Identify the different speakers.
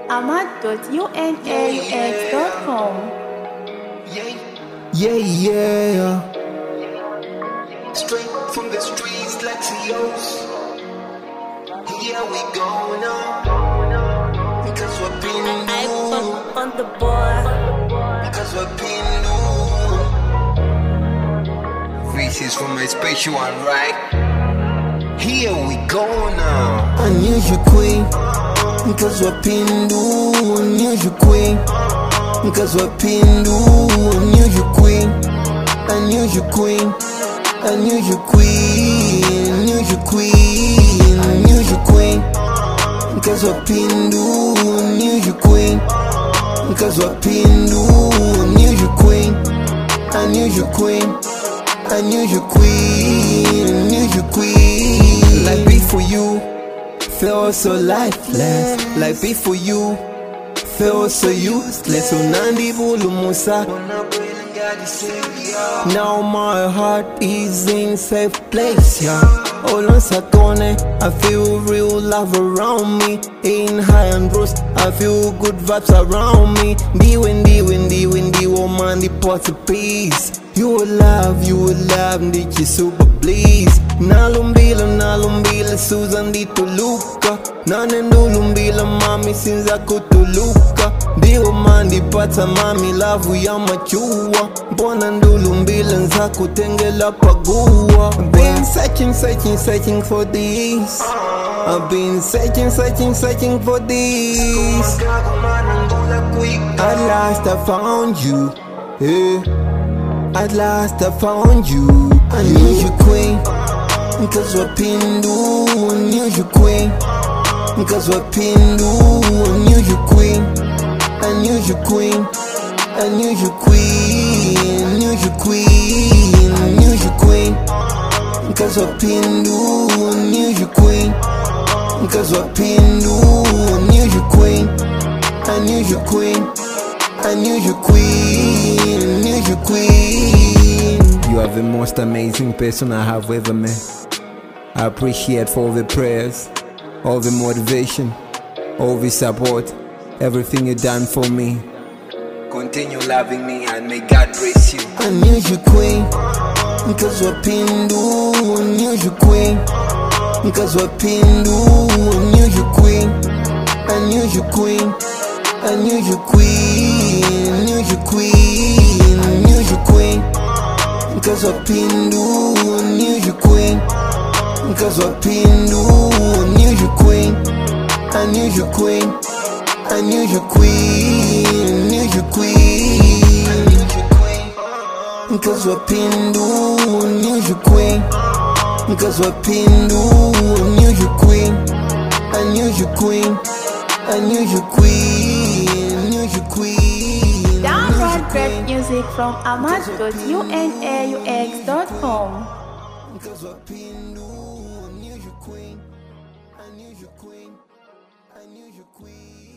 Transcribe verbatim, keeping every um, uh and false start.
Speaker 1: ahmad dot unaux dot com.
Speaker 2: Yeah, yeah.
Speaker 3: Straight from the streets like C Os. Here we go now. Because we're being new.
Speaker 4: On the board.
Speaker 3: Because we're being new. This is for my special one, right? Here we go now.
Speaker 2: Unusual queen. Because we're Pindu. Unusual queen. Because we're Pindu. Unusual queen. Unusual queen. Unusual queen. Unusual queen. Unusual queen. Because we're Pindu. Unusual queen. Because we're Pindu. Unusual queen. Unusual queen. Unusual queen. Unusual queen. Like be for you. Feel so lifeless. Like be for you. Feel so useless. Unandi bulu musa. Now my heart is in safe place, yeah. All on Satone, I feel real love around me. In high and roast, I feel good vibes around me. Di windy, windy, windy, woman, the pot of peace. You will love, you will love, Ndichi super please. Nalumbila, nalumbila, Susan di Toluca. Nanendulumbila, mami, since I could to Luca. Di woman, the pata mami, love, we are mature. Bona ndulumbila, nzaku tengela pagua. Been searching, searching, searching for this. I've been searching, searching, searching for this. At last I found you, yeah. At last I found you. Unusual queen. Because we're Pindu. Unusual queen. Because we're Pindu. Unusual queen. Unusual queen. Unusual queen. Unusual queen. Unusual queen. Because we're Pindu. Unusual queen. Because we're Pindu. Unusual queen. Unusual queen. Unusual queen. Unusual queen. You are the most amazing person I have ever met. I appreciate for all the prayers, all the motivation, all the support, everything you done for me.
Speaker 3: Continue loving me and may God bless you.
Speaker 2: Unusual queen. Because we're Pindu. Unusual queen. Because we're Pindu. Unusual queen. Unusual queen. Unusual queen. Unusual queen. Unusual queen. Because we're Pindu. Unusual queen. Because we're Pindu. Unusual queen. Unusual queen. Unusual queen. Unusual queen. Because we're Pindu. Unusual queen. Because we're Pindu. Unusual queen. Unusual queen. Unusual queen. Unusual queen.
Speaker 1: Download great music from ahmad dot unaux dot com.
Speaker 2: Because we're Pindu. Unusual queen. Unusual queen. Unusual queen.